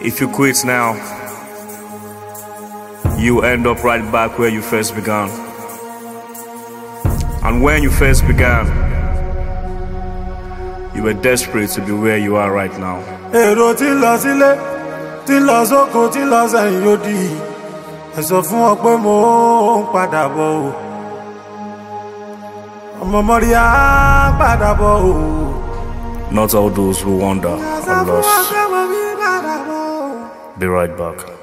If you quit now, you end up right back where you first began. And when you first began, you were desperate to be where you are right now. Èrò tí ń lọ sílé, tí ń lọ sóko, tí ń lọ sẹ́yìn odi. Ẹ sọ fún wọn pé mo ń padà bọ̀ o. Ọmọ mọ́rí á padà bọ̀ o. Not all those who wander are lost. Be right back.